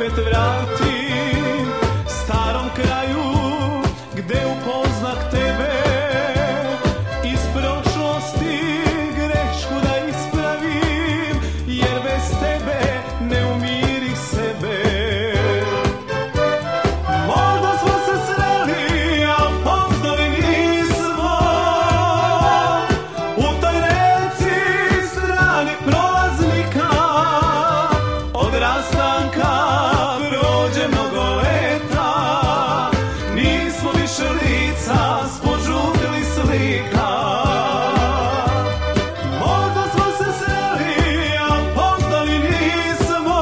opet vratim starom kraju gde upoznah tebe. Iz prošlosti grešku da ispravim, jer bez tebe ne umirih sebe. Možda smo se sreli, a poznali nismo. U toj reci strani prolaznika, od rastanka prođe mnogo leta. Nismo više lica, spožutili slika. Možda smo se sreli, a poznali nismo.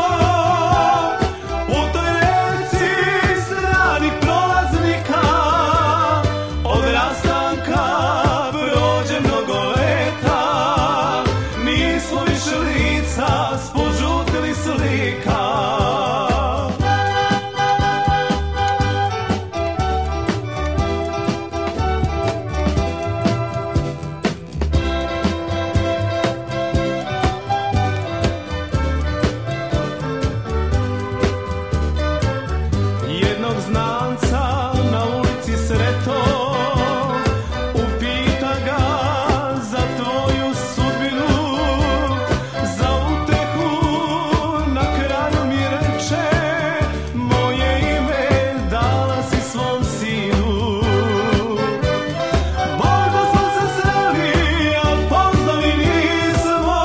U toj reci stranih prolaznika, od rastanka prođe mnogo leta. Nismo više lica, spožutili slika. Jednog znanca na ulici sreto, upita ga za tvoju sudbinu, za utehu. Na kraju mi reče, moje ime dala si svom sinu. Možda smo se sreli, a poznali nismo.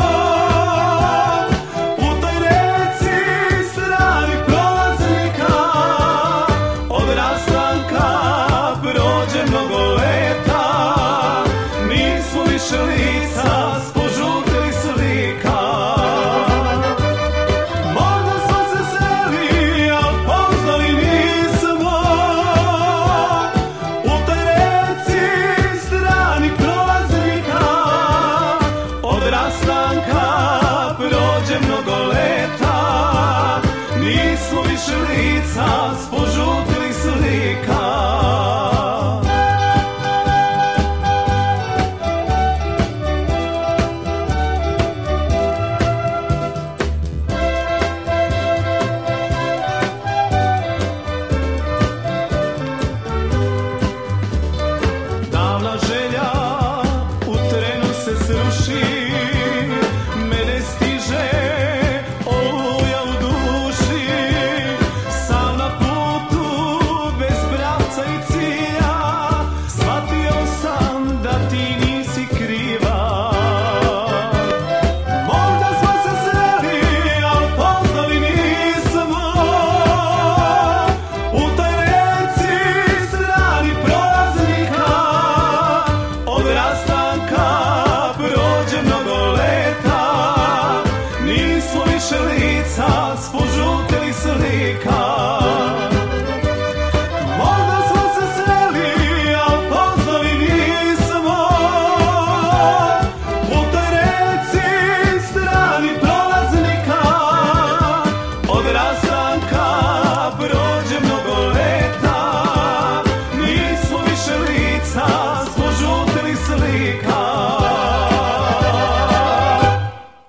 U toj reci stranih prolaznika, od rastanka prođe mnogo leta. Nismo više lica, spožutili slika. Možda smo se sreli, a poznali nismo. U toj reci stranih prolaznika, od rastanka prođe mnogo leta. Nismo više lica, spožutili